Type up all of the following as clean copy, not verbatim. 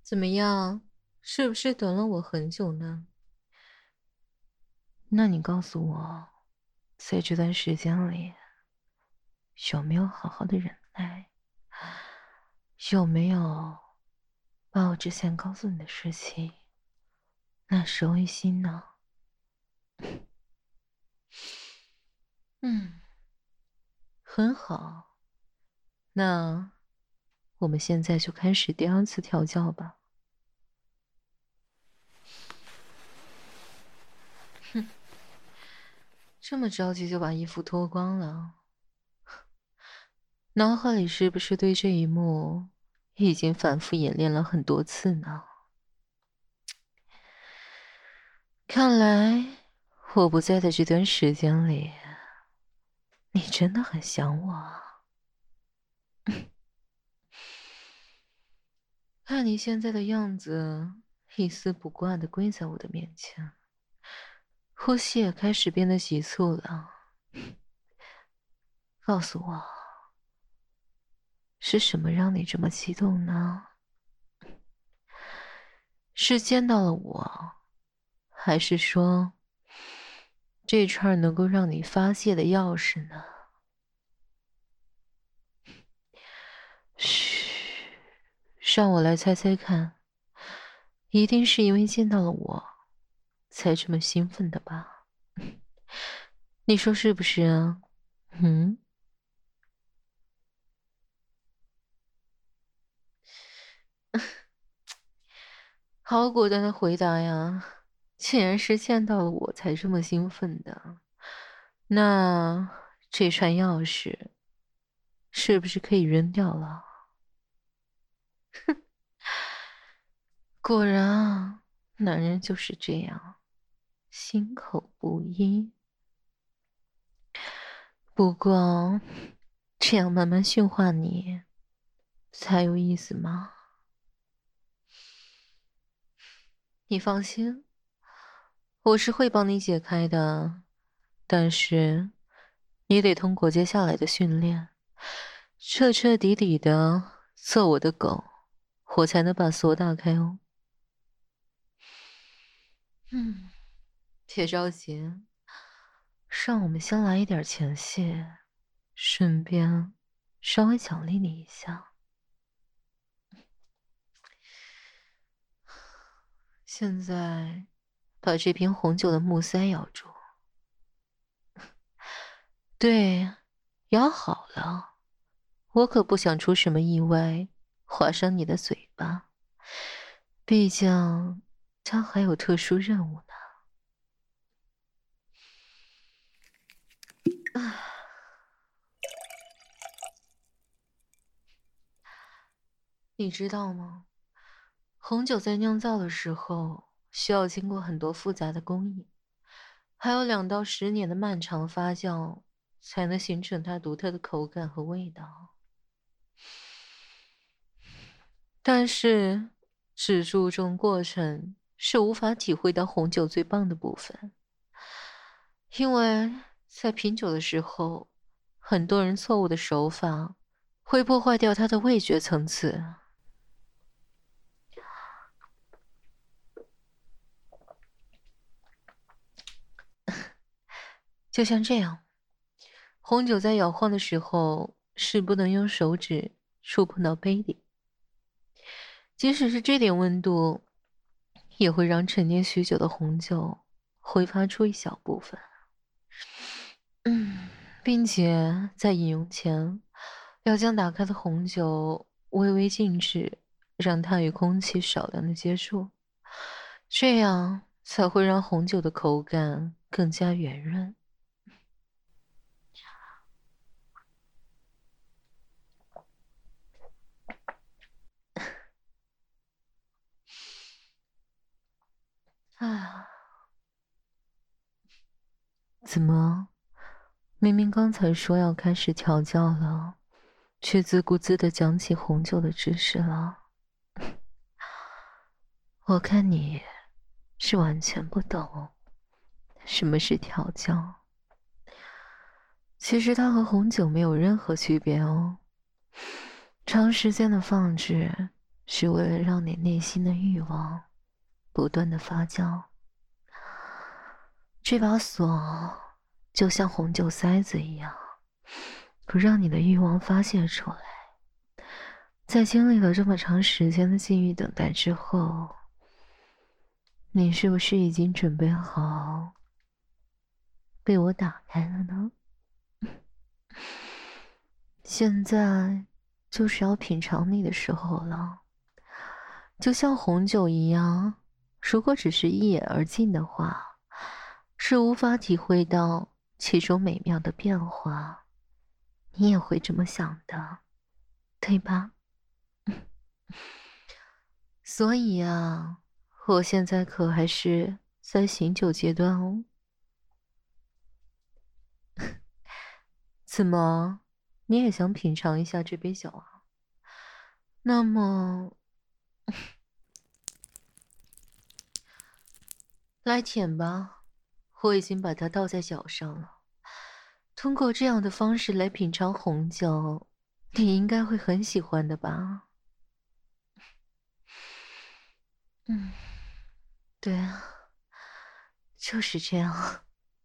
怎么样？是不是等了我很久呢？ 那你告诉我，在这段时间里，有没有好好的忍耐？有没有把我之前告诉你的事情纳石为心呢？ 嗯，很好。那我们现在就开始第二次调教吧。哼，这么着急就把衣服脱光了，脑海里是不是对这一幕已经反复演练了很多次呢？看来我不在的这段时间里，你真的很想我啊。看你现在的样子，一丝不挂的跪在我的面前，呼吸也开始变得急促了。告诉我，是什么让你这么激动呢？是见到了我，还是说这串能够让你发泄的钥匙呢？嘘，让我来猜猜看，一定是因为见到了我，才这么兴奋的吧？你说是不是啊？嗯。好果断的回答呀！既然是见到了我才这么兴奋的，那这串钥匙是不是可以扔掉了？果然啊，男人就是这样，心口不一。不过，这样慢慢驯化你，才有意思吗？你放心，我是会帮你解开的，但是你得通过接下来的训练，彻彻底底的做我的狗，我才能把锁打开哦。嗯，别着急，让我们先来一点前戏，顺便稍微奖励你一下。现在把这瓶红酒的木塞咬住，对，咬好了。我可不想出什么意外，划伤你的嘴巴。毕竟，他还有特殊任务呢。你知道吗？红酒在酿造的时候，需要经过很多复杂的工艺，还有2到10年的漫长发酵，才能形成它独特的口感和味道。但是，只注重过程，是无法体会到红酒最棒的部分。因为在品酒的时候，很多人错误的手法会破坏掉它的味觉层次。就像这样，红酒在摇晃的时候是不能用手指触碰到杯底，即使是这点温度，也会让陈年许久的红酒挥发出一小部分。嗯，并且在饮用前，要将打开的红酒微微静置，让它与空气少量的接触，这样才会让红酒的口感更加圆润。啊，怎么？明明刚才说要开始调教了，却自顾自地讲起红酒的知识了。我看你是完全不懂什么是调教。其实它和红酒没有任何区别哦。长时间的放置是为了让你内心的欲望不断的发酵。这把锁就像红酒塞子一样，不让你的欲望发泄出来。在经历了这么长时间的禁欲等待之后，你是不是已经准备好被我打开了呢？现在就是要品尝你的时候了。就像红酒一样，如果只是一眼而尽的话，是无法体会到其中美妙的变化。你也会这么想的，对吧？所以啊，我现在可还是在醒酒阶段哦。怎么，你也想品尝一下这杯酒啊？那么，来舔吧，我已经把它倒在脚上了。通过这样的方式来品尝红酒，你应该会很喜欢的吧？嗯，对啊，就是这样。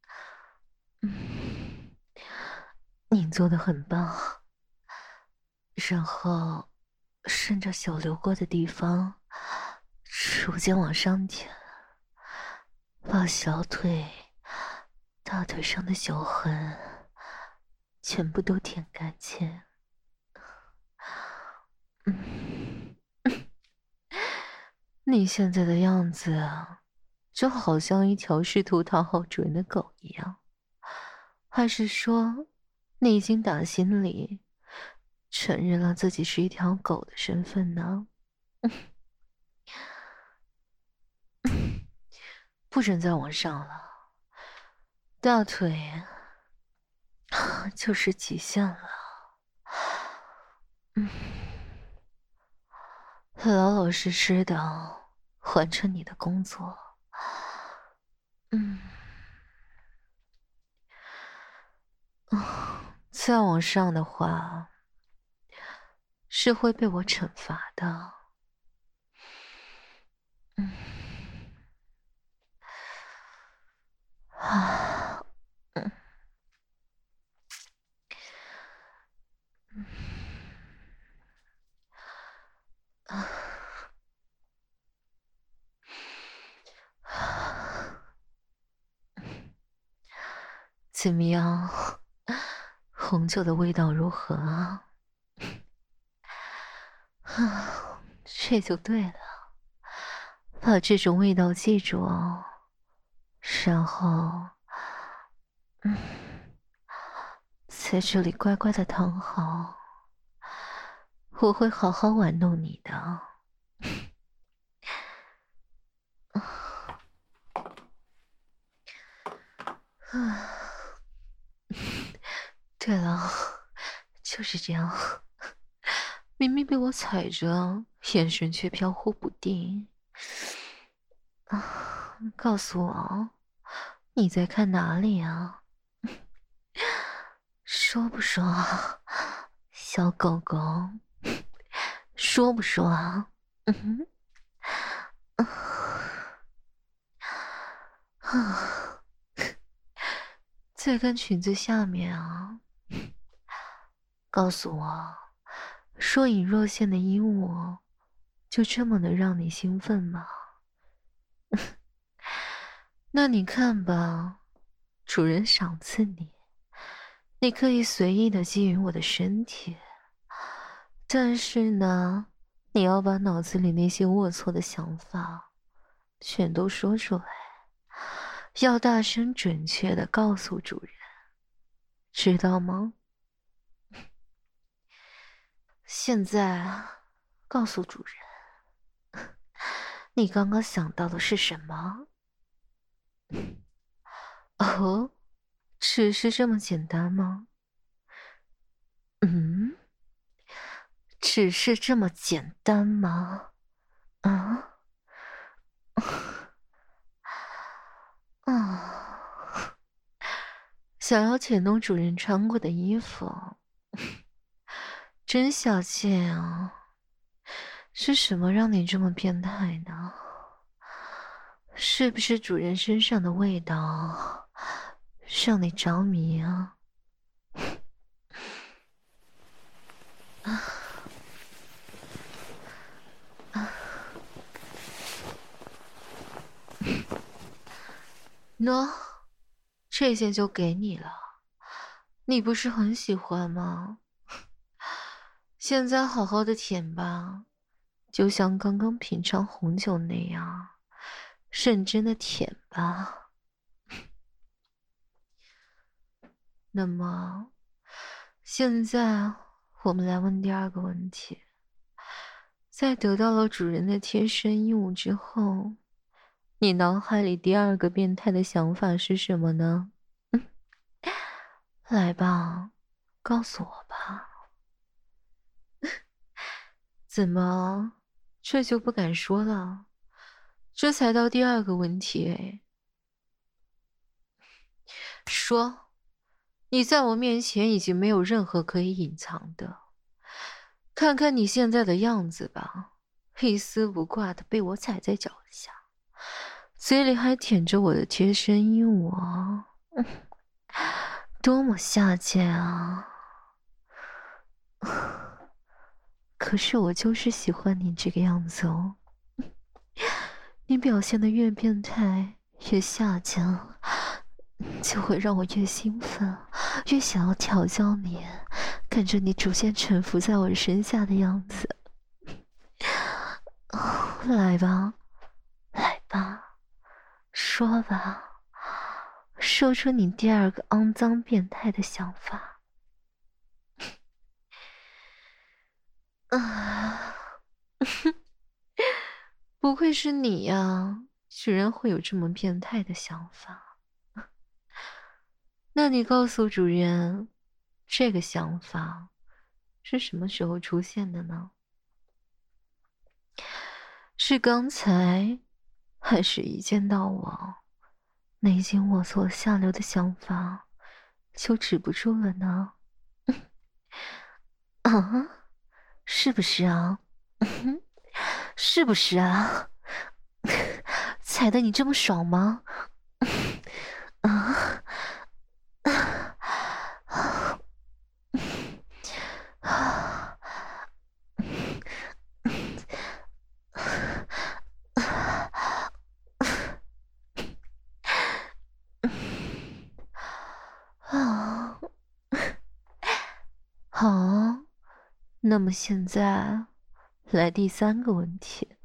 嗯，你做的很棒。然后，顺着酒流过的地方，逐渐往上舔，把小腿、大腿上的酒痕全部都舔干净。嗯，你现在的样子啊，就好像一条试图讨好主人的狗一样。还是说，你已经打心里承认了自己是一条狗的身份呢？不准再往上了，大腿就是极限了。嗯，老老实实的完成你的工作。嗯，再往上的话，是会被我惩罚的。嗯，啊，嗯，啊，怎么样？红酒的味道如何啊？啊，这就对了，把这种味道记住哦。然后，嗯，在这里乖乖的躺好，我会好好玩弄你的。啊，对了，就是这样。明明被我踩着，眼神却飘忽不定。啊，告诉我，你在看哪里啊？说不说啊，小狗狗？说不说啊？嗯哼，啊，在看裙子下面啊？告诉我，若隐若现的衣物，就这么能让你兴奋吗？那你看吧，主人赏赐你，你可以随意的觊觎我的身体，但是呢，你要把脑子里那些龌龊的想法全都说出来，要大声准确的告诉主人，知道吗？现在告诉主人，你刚刚想到的是什么？哦，只是这么简单吗？嗯，只是这么简单吗？啊？啊！想要舔弄主人穿过的衣服，真小气啊！ 是什么让你这么变态呢？是不是主人身上的味道让你着迷啊？喏，这些就给你了，你不是很喜欢吗？现在好好的舔吧，就像刚刚品尝红酒那样，认真的舔吧。那么，现在我们来问第二个问题：在得到了主人的贴身衣物之后，你脑海里第二个变态的想法是什么呢？来吧，告诉我吧。怎么，这就不敢说了？这才到第二个问题哎。说，你在我面前已经没有任何可以隐藏的。看看你现在的样子吧，一丝不挂的被我踩在脚下，嘴里还舔着我的贴身衣物啊，多么下贱啊！可是我就是喜欢你这个样子哦。你表现的越变态，越下贱，就会让我越兴奋，越想要调教你，看着你逐渐臣服在我身下的样子。来吧，来吧，说吧，说出你第二个肮脏变态的想法。啊，不愧是你呀，居然会有这么变态的想法。那你告诉主人，这个想法是什么时候出现的呢？是刚才，还是一见到我，内心我所下流的想法就止不住了呢？啊，是不是啊？是不是啊？踩得你这么爽吗？啊！啊！好，那么现在来第三个问题。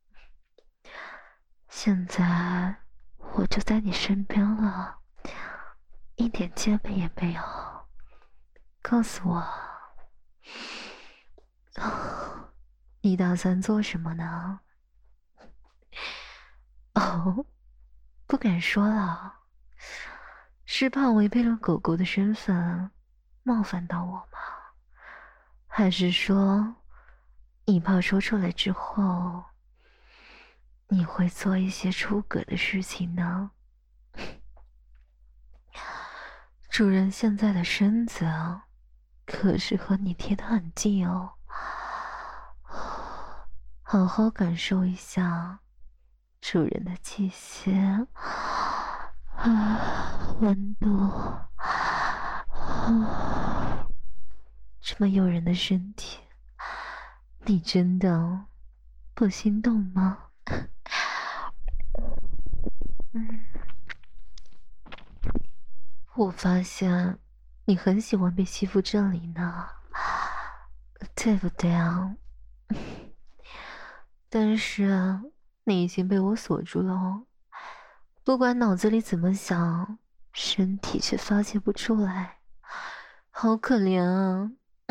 现在我就在你身边了，一点戒备也没有。告诉我，你打算做什么呢？哦，不敢说了，是怕违背了狗狗的身份，冒犯到我吗？还是说，你怕说出来之后，你会做一些出格的事情呢？主人现在的身子可是和你贴得很近哦，好好感受一下主人的气息，温度，这么诱人的身体，你真的不心动吗？我发现你很喜欢被欺负这里呢，对不对啊？但是你已经被我锁住了哦，不管脑子里怎么想，身体却发泄不出来，好可怜啊！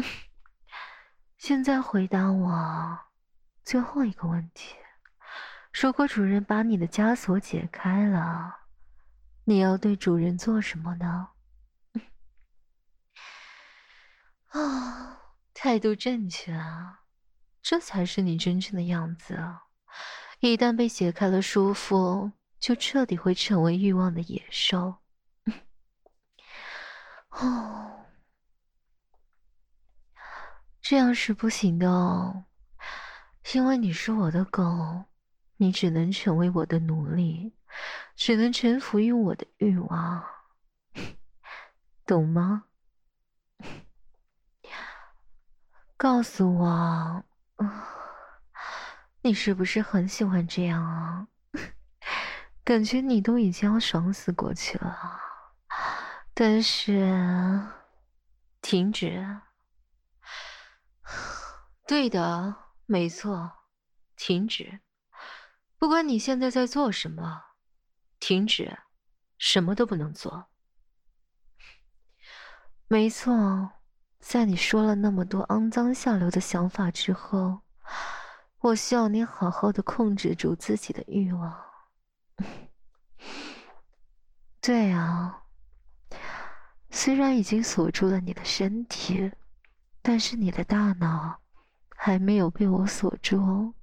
现在回答我最后一个问题：如果主人把你的枷锁解开了，你要对主人做什么呢？啊，态度正确啊，这才是你真正的样子啊！一旦被解开了束缚，就彻底会成为欲望的野兽。哦，这样是不行的哦。 因为你是我的狗，你只能成为我的奴隶，只能臣服于我的欲望，懂吗？告诉我，你是不是很喜欢这样啊？感觉你都已经要爽死过去了，但是，停止。对的，没错，停止。不管你现在在做什么，停止，什么都不能做。没错，在你说了那么多肮脏下流的想法之后，我需要你好好的控制住自己的欲望。对啊，虽然已经锁住了你的身体，但是你的大脑还没有被我锁住哦。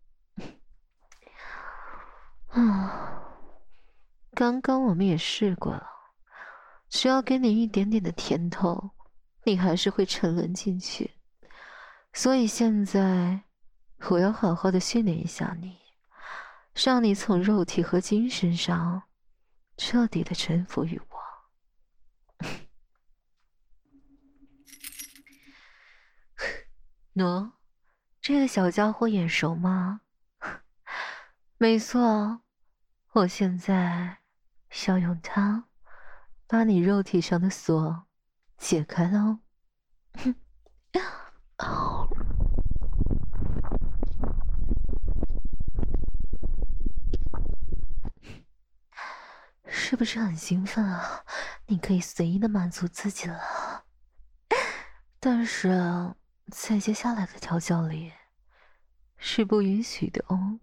刚刚我们也试过了，只要给你一点点的甜头，你还是会沉沦进去。所以现在，我要好好的训练一下你，让你从肉体和精神上彻底的臣服于我。喏，这个小家伙眼熟吗？没错，我现在要用它把你肉体上的锁解开喽。是不是很兴奋啊？你可以随意的满足自己了。但是在接下来的调教里是不允许的哦。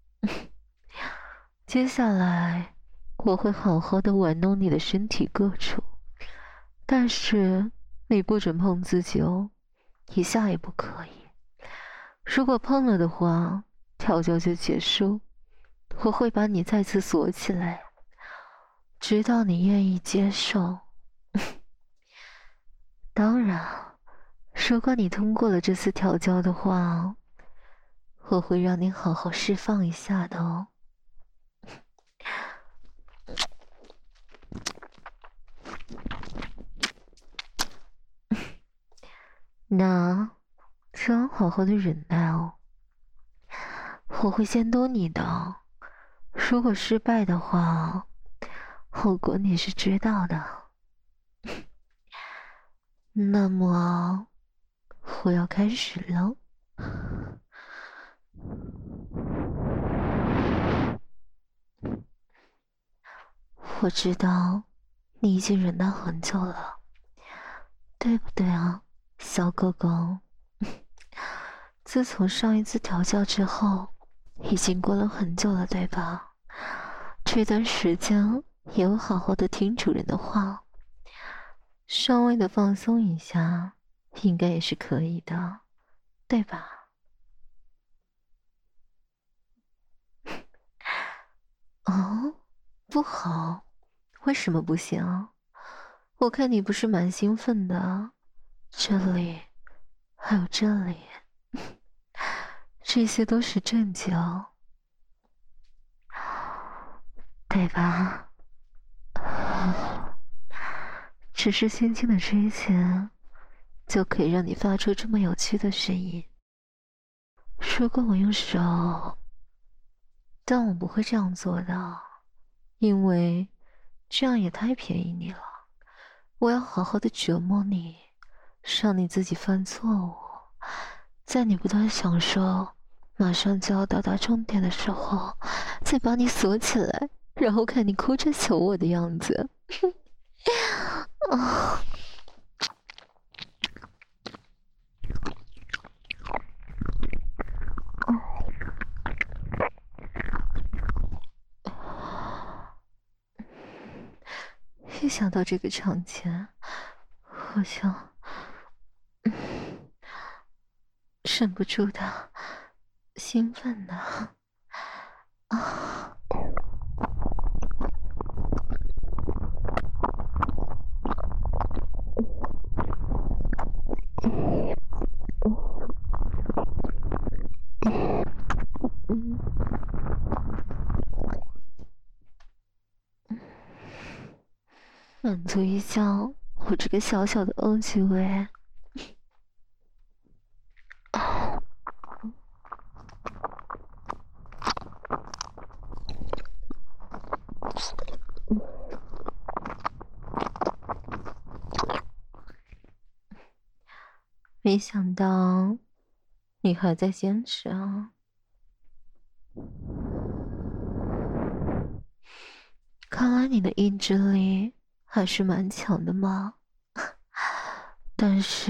接下来我会好好的玩弄你的身体各处，但是你不准碰自己哦，一下也不可以。如果碰了的话，调教就结束。我会把你再次锁起来，直到你愿意接受。当然，如果你通过了这次调教的话，我会让你好好释放一下的哦。那只要好好的忍耐哦，我会监督你的。如果失败的话，后果你是知道的。那么，我要开始喽。我知道你已经忍耐很久了，对不对啊，小狗狗？自从上一次调教之后，已经过了很久了，对吧？这段时间也有好好的听主人的话，稍微的放松一下，应该也是可以的，对吧？哦，不好，为什么不行？我看你不是蛮兴奋的，这里，还有这里，这些都是正经，对吧？只是轻轻的吹前，就可以让你发出这么有趣的声音。如果我用手，但我不会这样做的，因为这样也太便宜你了。我要好好的折磨你，让你自己犯错误，在你不断享受马上就要到达终点的时候，再把你锁起来，然后看你哭着求我的样子。啊！一想到这个场景，我就忍不住的兴奋呢。啊！ 满足一下我这个小小的恶趣味。没想到你还在坚持啊！看来你的意志力还是蛮强的嘛。但是，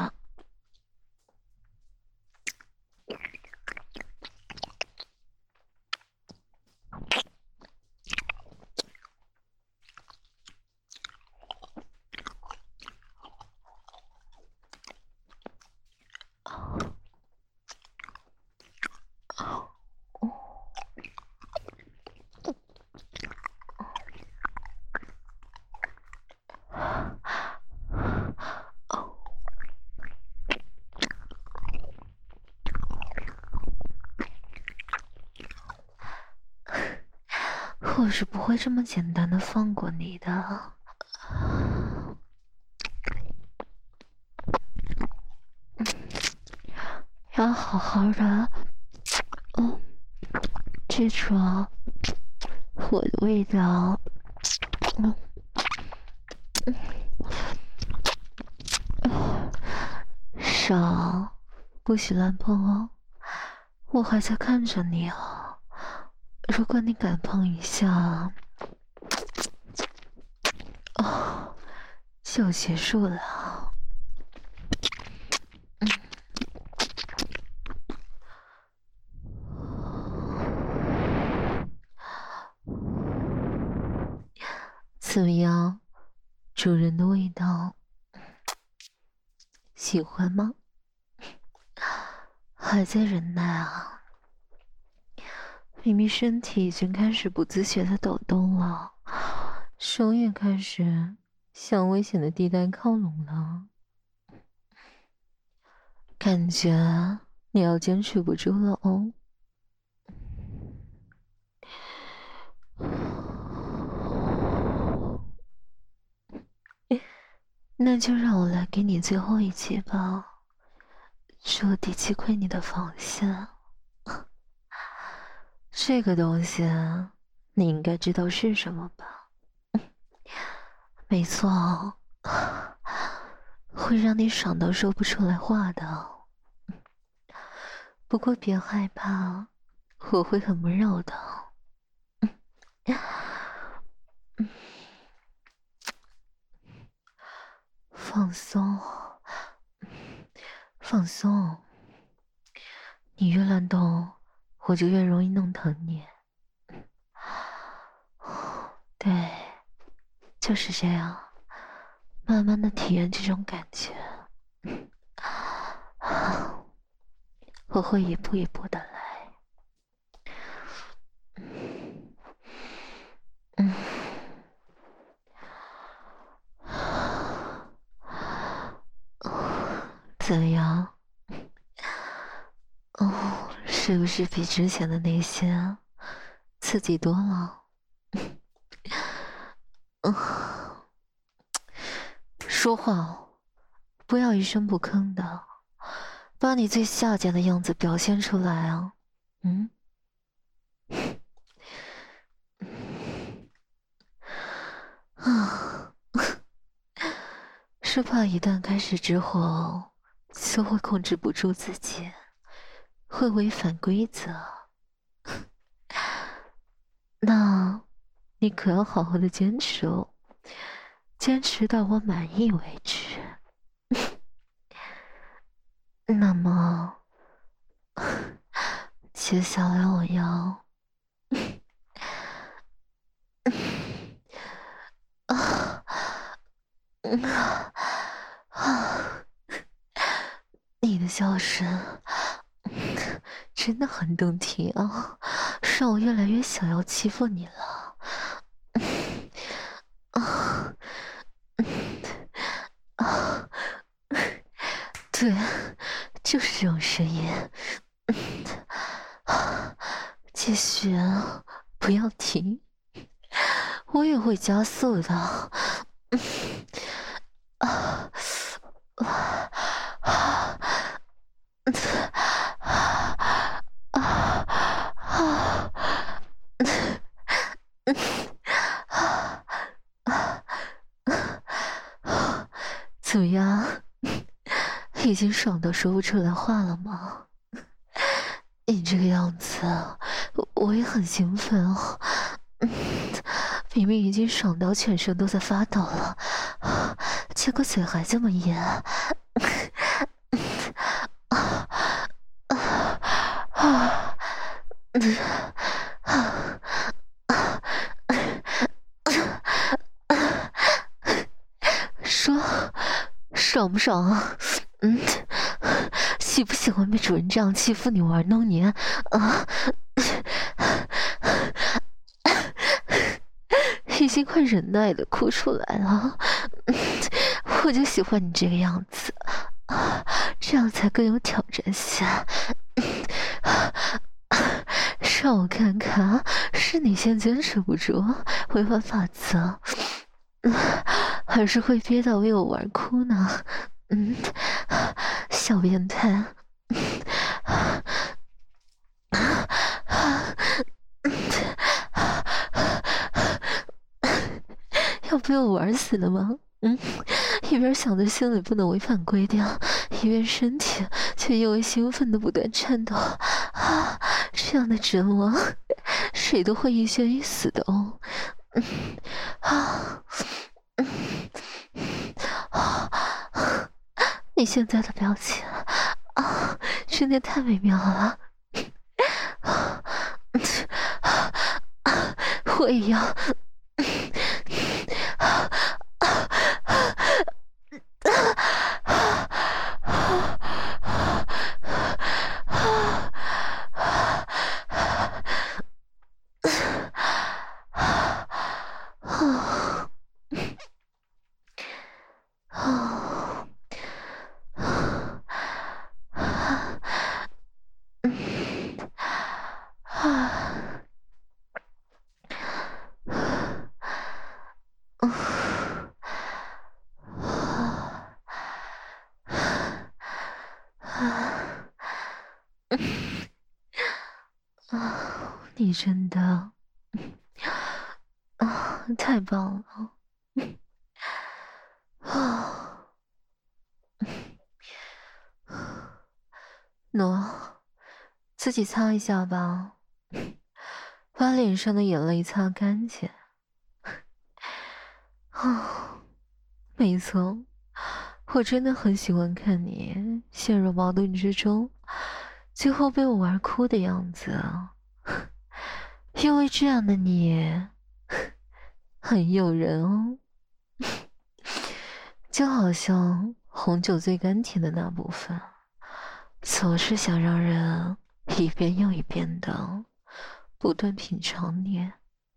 我是不会这么简单的放过你的。要好好的，记住我的味道。少，不许乱碰哦！我还在看着你哦。如果你敢碰一下，就结束了。怎么样，主人的味道喜欢吗？还在忍耐啊？明明身体已经开始不自觉的抖动了，手也开始向危险的地带靠拢了，感觉你要坚持不住了哦。那就让我来给你最后一击吧，彻底击溃你的防线。这个东西你应该知道是什么吧？没错，会让你爽到说不出来话的。不过别害怕，我会很温柔的。放松，放松。你越乱动，我就越容易弄疼你。对，就是这样，慢慢的体验这种感觉。我会一步一步的来。怎么样？是不是比之前的那些刺激多了？说话哦，不要一声不吭的，把你最下贱的样子表现出来啊！是怕一旦开始之后，就会控制不住自己，会违反规则。那，你可要好好的坚持哦，坚持到我满意为止。那么，接下来我要，你的笑声真的很动听啊，让我越来越想要欺负你了。对，就是这种声音。继续，不要停，我也会加速的。 啊啊啊！怎么样？已经爽到说不出来话了吗？你这个样子，我也很兴奋哦。明明已经爽到全身都在发抖了，结果嘴还这么严。说，爽不爽啊？喜不喜欢被主人这样欺负你、玩弄你啊？已经快忍耐的哭出来了。我就喜欢你这个样子，这样才更有挑战性。让我看看，是你先坚持不住，违反法则，还是会憋到为我玩哭呢？小变态。要被我玩死了吗？一边想着心里不能违反规定，一边身体却因为兴奋的不断颤抖。这样的折磨，谁都会一生一死的哦。你现在的表情真的太美妙了。我也要。你真的太棒了。喏，自己擦一下吧，把脸上的眼泪擦干净。没错，我真的很喜欢看你陷入矛盾之中，最后被我玩哭的样子。因为这样的你很诱人哦。就好像红酒最甘甜的那部分，总是想让人一遍又一遍的不断品尝你。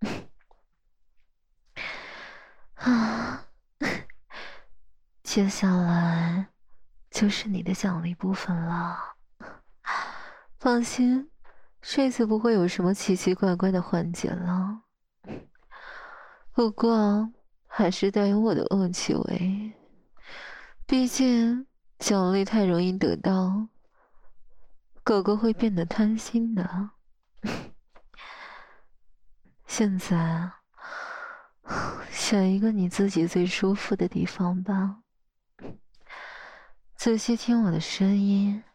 接下来就是你的奖励部分了。放心，这次不会有什么奇奇怪怪的环节了。不过还是带有我的恶气味，毕竟奖励太容易得到，狗狗会变得贪心的。现在选一个你自己最舒服的地方吧，仔细听我的声音，